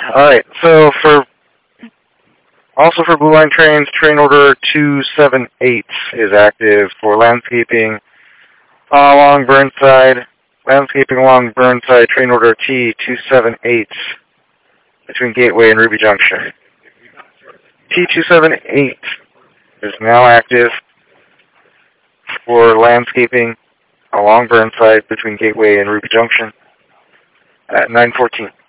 Alright, so for Blue Line trains, train order 278 is active for landscaping along Burnside. Landscaping along Burnside, train order T278 between Gateway and Ruby Junction. T278 is now active for landscaping along Burnside between Gateway and Ruby Junction at 9:14.